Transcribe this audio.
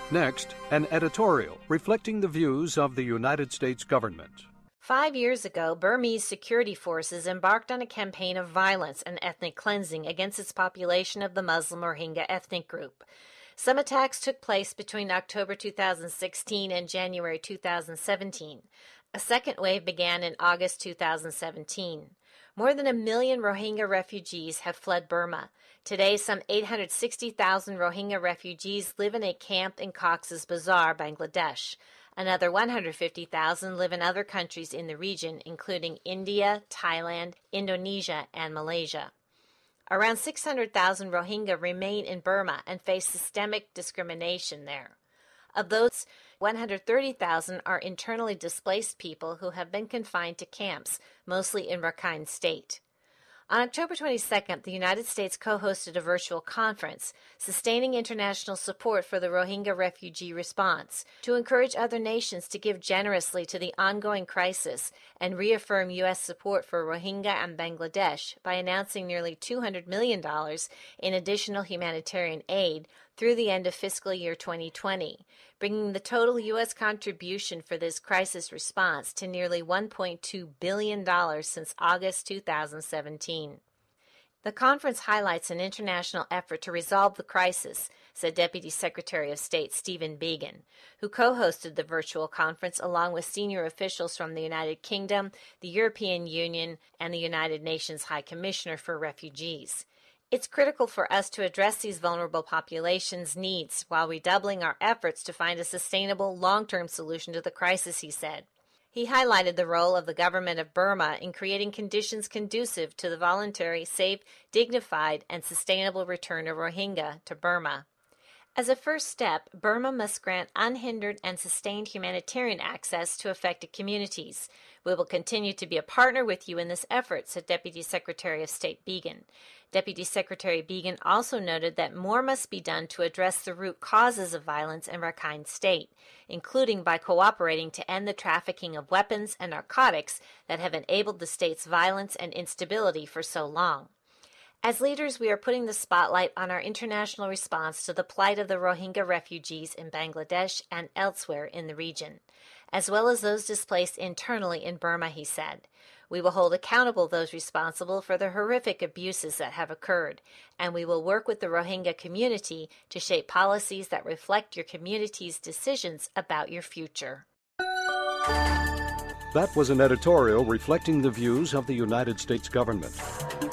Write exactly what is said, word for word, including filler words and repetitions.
Next, an editorial reflecting the views of the United States government. Five years ago, Burmese security forces embarked on a campaign of violence and ethnic cleansing against its population of the Muslim Rohingya ethnic group. Some attacks took place between October two thousand sixteen and January two thousand seventeen. A second wave began in August two thousand seventeen. More than a million Rohingya refugees have fled Burma. Today, some eight hundred sixty thousand Rohingya refugees live in a camp in Cox's Bazar, Bangladesh. Another one hundred fifty thousand live in other countries in the region, including India, Thailand, Indonesia, and Malaysia. Around six hundred thousand Rohingya remain in Burma and face systemic discrimination there. Of those, one hundred thirty thousand are internally displaced people who have been confined to camps, mostly in Rakhine State. On October twenty-second, the United States co-hosted a virtual conference, Sustaining International Support for the Rohingya Refugee Response, to encourage other nations to give generously to the ongoing crisis and reaffirm U S support for Rohingya and Bangladesh by announcing nearly two hundred million dollars in additional humanitarian aid through the end of fiscal year twenty twenty, bringing the total U S contribution for this crisis response to nearly one point two billion dollars since August two thousand seventeen. The conference highlights an international effort to resolve the crisis, said Deputy Secretary of State Stephen Biegun, who co-hosted the virtual conference along with senior officials from the United Kingdom, the European Union, and the United Nations High Commissioner for Refugees. It's critical for us to address these vulnerable populations' needs while redoubling our efforts to find a sustainable, long-term solution to the crisis, he said. He highlighted the role of the government of Burma in creating conditions conducive to the voluntary, safe, dignified, and sustainable return of Rohingya to Burma. As a first step, Burma must grant unhindered and sustained humanitarian access to affected communities. We will continue to be a partner with you in this effort, said Deputy Secretary of State Biegun. Deputy Secretary Biegun also noted that more must be done to address the root causes of violence in Rakhine State, including by cooperating to end the trafficking of weapons and narcotics that have enabled the state's violence and instability for so long. As leaders, we are putting the spotlight on our international response to the plight of the Rohingya refugees in Bangladesh and elsewhere in the region, as well as those displaced internally in Burma, he said. We will hold accountable those responsible for the horrific abuses that have occurred, and we will work with the Rohingya community to shape policies that reflect your community's decisions about your future. That was an editorial reflecting the views of the United States government.